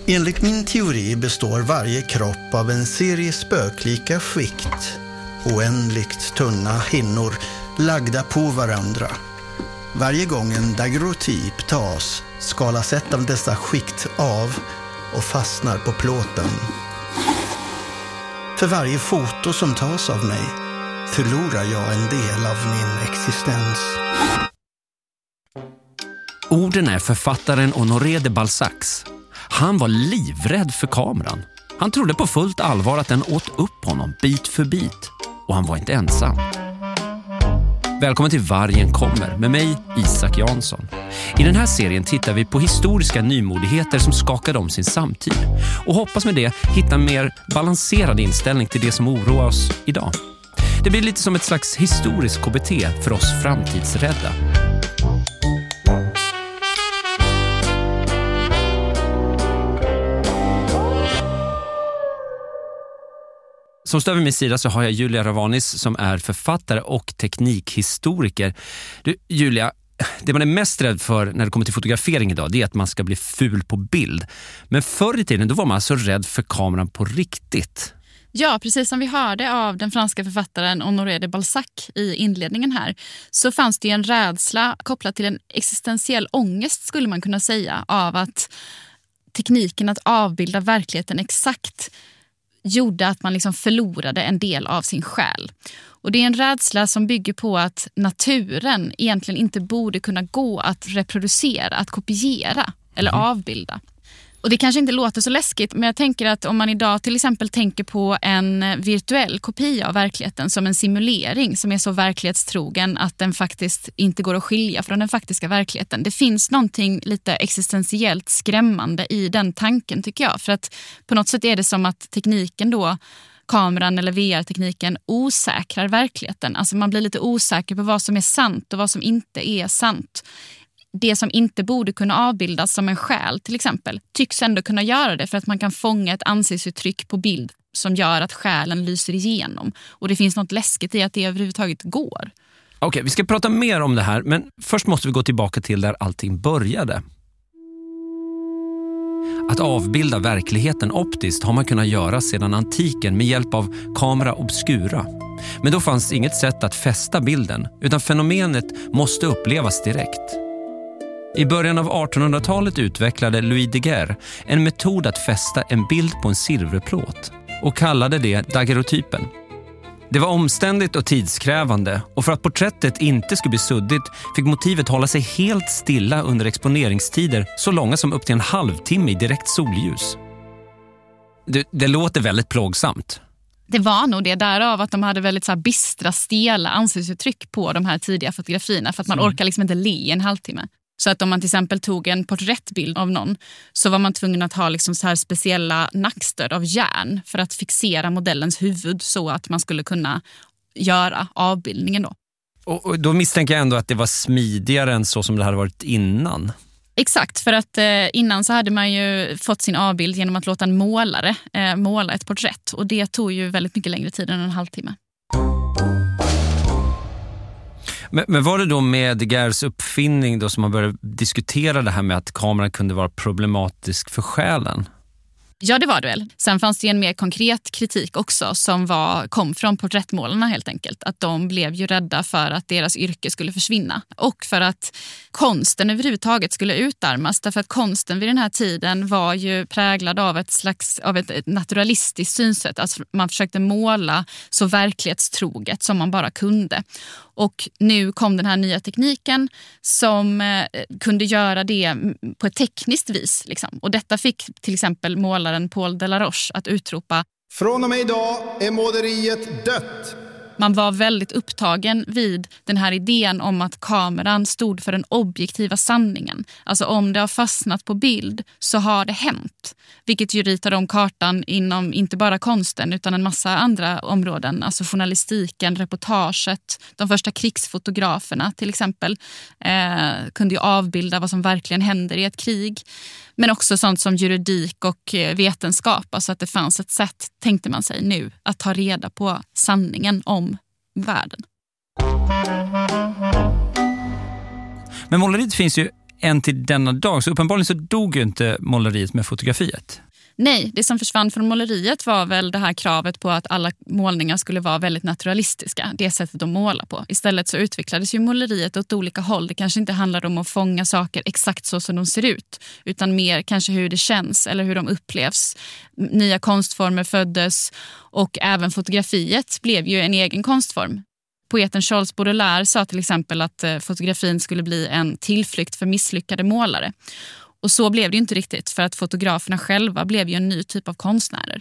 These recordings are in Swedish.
Enligt min teori består varje kropp av en serie spöklika skikt, oändligt tunna hinnor lagda på varandra. Varje gång en daguerreotyp tas skalas ett av dessa skikt av och fastnar på plåten. För varje foto som tas av mig förlorar jag en del av min existens. Orden är författaren Honoré de Balzacs. Han var livrädd för kameran. Han trodde på fullt allvar att den åt upp honom bit för bit. Och han var inte ensam. Välkommen till Vargen kommer med mig, Isak Jansson. I den här serien tittar vi på historiska nymodigheter som skakade om sin samtid. Och hoppas med det hitta en mer balanserad inställning till det som oroar oss idag. Det blir lite som ett slags historisk KBT för oss framtidsrädda. Som stöd vid min sida så har jag Julia Ravanis som är författare och teknikhistoriker. Du, Julia, det man är mest rädd för när det kommer till fotografering idag, det är att man ska bli ful på bild. Men förr i tiden då var man alltså rädd för kameran på riktigt. Ja, precis som vi hörde av den franska författaren Honoré de Balzac i inledningen här, så fanns det en rädsla kopplad till en existentiell ångest, skulle man kunna säga, av att tekniken att avbilda verkligheten exakt gjorde att man liksom förlorade en del av sin själ. Och det är en rädsla som bygger på att naturen egentligen inte borde kunna gå att reproducera, att kopiera eller avbilda. Och det kanske inte låter så läskigt, men jag tänker att om man idag till exempel tänker på en virtuell kopia av verkligheten som en simulering som är så verklighetstrogen att den faktiskt inte går att skilja från den faktiska verkligheten. Det finns någonting lite existentiellt skrämmande i den tanken, tycker jag. För att på något sätt är det som att tekniken då, kameran eller VR-tekniken, osäkrar verkligheten. Alltså man blir lite osäker på vad som är sant och vad som inte är sant. Det som inte borde kunna avbildas som en själ till exempel tycks ändå kunna göra det för att man kan fånga ett ansiktsuttryck på bild som gör att själen lyser igenom. Och det finns något läskigt i att det överhuvudtaget går. Okej, vi ska prata mer om det här, men först måste vi gå tillbaka till där allting började. Att avbilda verkligheten optiskt har man kunnat göra sedan antiken med hjälp av camera obscura. Men då fanns inget sätt att fästa bilden, utan fenomenet måste upplevas direkt. I början av 1800-talet utvecklade Louis Daguerre en metod att fästa en bild på en silverplåt och kallade det daguerreotypen. Det var omständigt och tidskrävande, och för att porträttet inte skulle bli suddigt fick motivet hålla sig helt stilla under exponeringstider så långa som upp till en halvtimme i direkt solljus. Det låter väldigt plågsamt. Det var nog det, därav att de hade väldigt så här bistra, stela ansiktsuttryck på de här tidiga fotografierna, för att man orkar liksom inte le en halvtimme. Så att om man till exempel tog en porträttbild av någon så var man tvungen att ha liksom så här speciella nackstöd av järn för att fixera modellens huvud så att man skulle kunna göra avbildningen då. Och då misstänker jag ändå att det var smidigare än så som det hade varit innan. Exakt, för att innan så hade man ju fått sin avbild genom att låta en målare måla ett porträtt. Och det tog ju väldigt mycket längre tid än en halvtimme. Men var det då med Daguerres uppfinning då som man började diskutera det här med att kameran kunde vara problematisk för själen? Ja, det var det väl. Sen fanns det en mer konkret kritik också som kom från porträttmålarna helt enkelt. Att de blev ju rädda för att deras yrke skulle försvinna. Och för att konsten överhuvudtaget skulle utarmas. Därför att konsten vid den här tiden var ju präglad av ett naturalistiskt synsätt. Alltså man försökte måla så verklighetstroget som man bara kunde. Och nu kom den här nya tekniken som kunde göra det på ett tekniskt vis. Liksom. Och detta fick till exempel målaren Paul Delaroche att utropa: från och med idag är måleriet dött. Man var väldigt upptagen vid den här idén om att kameran stod för den objektiva sanningen. Alltså om det har fastnat på bild så har det hänt. Vilket ju ritar om kartan inom inte bara konsten utan en massa andra områden. Alltså journalistiken, reportaget, de första krigsfotograferna till exempel kunde ju avbilda vad som verkligen händer i ett krig. Men också sånt som juridik och vetenskap. Alltså att det fanns ett sätt, tänkte man sig nu, att ta reda på sanningen om världen. Men måleriet finns ju än till denna dag. Så uppenbarligen så dog ju inte måleriet med fotografiet. Nej, det som försvann från måleriet var väl det här kravet på att alla målningar skulle vara väldigt naturalistiska. Det sättet de målar på. Istället så utvecklades ju måleriet åt olika håll. Det kanske inte handlar om att fånga saker exakt så som de ser ut. Utan mer kanske hur det känns eller hur de upplevs. Nya konstformer föddes och även fotografiet blev ju en egen konstform. Poeten Charles Baudelaire sa till exempel att fotografin skulle bli en tillflykt för misslyckade målare. Och så blev det ju inte riktigt, för att fotograferna själva blev ju en ny typ av konstnärer.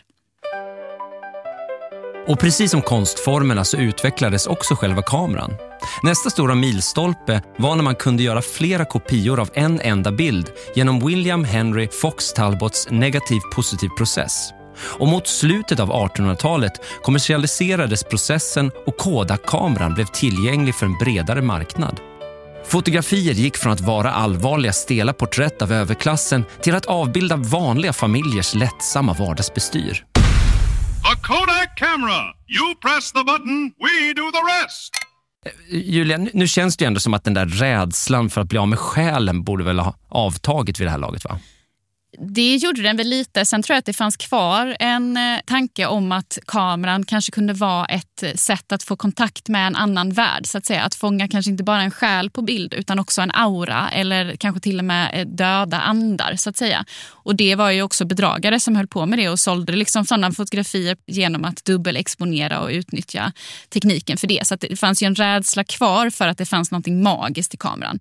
Och precis som konstformerna så utvecklades också själva kameran. Nästa stora milstolpe var när man kunde göra flera kopior av en enda bild genom William Henry Fox Talbots negativ-positiv process. Och mot slutet av 1800-talet kommersialiserades processen och Kodak-kameran blev tillgänglig för en bredare marknad. Fotografier gick från att vara allvarliga stela porträtt av överklassen till att avbilda vanliga familjers lättsamma vardagsbestyr. The Kodak camera. You press the button, we do the rest. Julia, nu känns det ju ändå som att den där rädslan för att bli av med själen borde väl ha avtagit vid det här laget, va? Det gjorde den väl lite. Sen tror jag att det fanns kvar en tanke om att kameran kanske kunde vara ett sätt att få kontakt med en annan värld, så att säga. Att fånga kanske inte bara en själ på bild utan också en aura eller kanske till och med döda andar, så att säga. Och det var ju också bedragare som höll på med det och sålde liksom sådana fotografier genom att dubbelexponera och utnyttja tekniken för det. Så att det fanns ju en rädsla kvar för att det fanns något magiskt i kameran.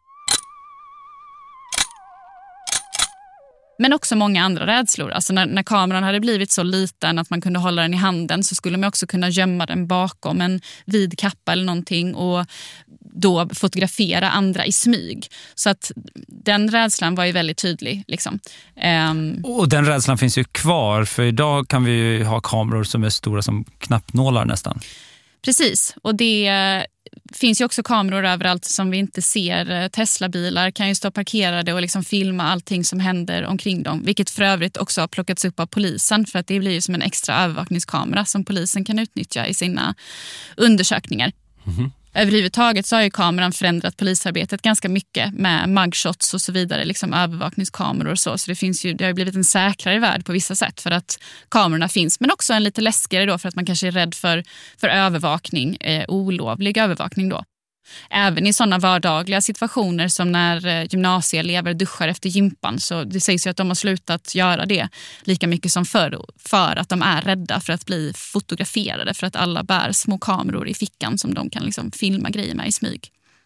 Men också många andra rädslor. Alltså när kameran hade blivit så liten att man kunde hålla den i handen så skulle man också kunna gömma den bakom en vid kappa eller någonting och då fotografera andra i smyg. Så att den rädslan var ju väldigt tydlig. Liksom. Och den rädslan finns ju kvar, för idag kan vi ju ha kameror som är stora som knappnålar nästan. Precis, och det finns ju också kameror överallt som vi inte ser. Tesla-bilar kan ju stå parkerade och liksom filma allting som händer omkring dem. Vilket för övrigt också har plockats upp av polisen, för att det blir ju som en extra övervakningskamera som polisen kan utnyttja i sina undersökningar. Mm-hmm. Överhuvudtaget så har ju kameran förändrat polisarbetet ganska mycket med mugshots och så vidare, liksom övervakningskameror och så. Så det har ju blivit en säkrare värld på vissa sätt för att kamerorna finns. Men också en lite läskigare då för att man kanske är rädd för övervakning, olovlig övervakning då. Även i sådana vardagliga situationer som när gymnasieelever duschar efter gympan, så det sägs ju att de har slutat göra det lika mycket som förr för att de är rädda för att bli fotograferade, för att alla bär små kameror i fickan som de kan liksom filma grejer med i smyg.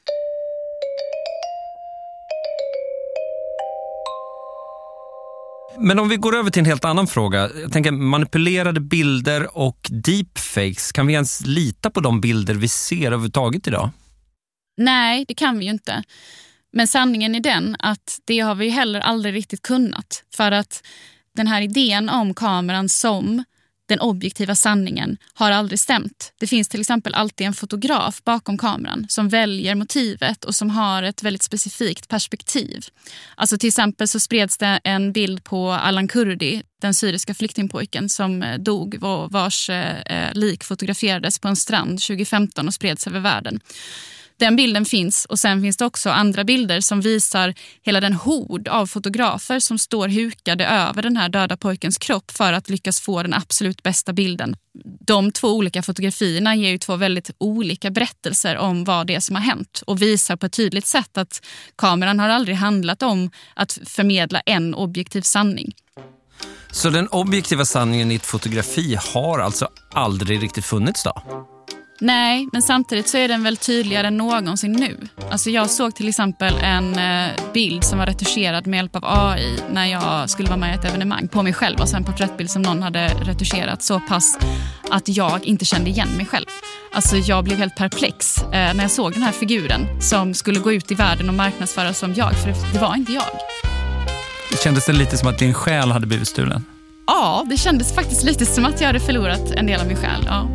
Men om vi går över till en helt annan fråga. Jag tänker manipulerade bilder och deepfakes. Kan vi ens lita på de bilder vi ser överhuvudtaget idag? Nej, det kan vi ju inte. Men sanningen är den att det har vi heller aldrig riktigt kunnat. För att den här idén om kameran som den objektiva sanningen har aldrig stämt. Det finns till exempel alltid en fotograf bakom kameran som väljer motivet och som har ett väldigt specifikt perspektiv. Alltså till exempel så spreds det en bild på Alan Kurdi, den syriska flyktingpojken som dog, vars lik fotograferades på en strand 2015 och spreds över världen. Den bilden finns, och sen finns det också andra bilder som visar hela den hord av fotografer som står hukade över den här döda pojkens kropp för att lyckas få den absolut bästa bilden. De två olika fotografierna ger ju två väldigt olika berättelser om vad det är som har hänt och visar på ett tydligt sätt att kameran har aldrig handlat om att förmedla en objektiv sanning. Så den objektiva sanningen i ett fotografi har alltså aldrig riktigt funnits då? Nej, men samtidigt så är den väl tydligare än någonsin nu. Alltså jag såg till exempel en bild som var retuscherad med hjälp av AI när jag skulle vara med i ett evenemang på mig själv. Och sen en porträttbild som någon hade retuscherat så pass att jag inte kände igen mig själv. Alltså jag blev helt perplex när jag såg den här figuren som skulle gå ut i världen och marknadsföras som jag. För det var inte jag. Kändes det lite som att din själ hade blivit stulen? Ja, det kändes faktiskt lite som att jag hade förlorat en del av min själ, ja.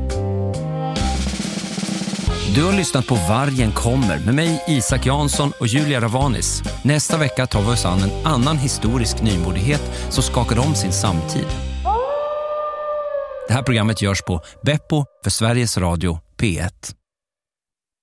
Du har lyssnat på Vargen kommer med mig, Isak Jansson och Julia Ravanis. Nästa vecka tar vi oss an en annan historisk nymodighet som skakar om sin samtid. Det här programmet görs på Beppo för Sveriges Radio P1.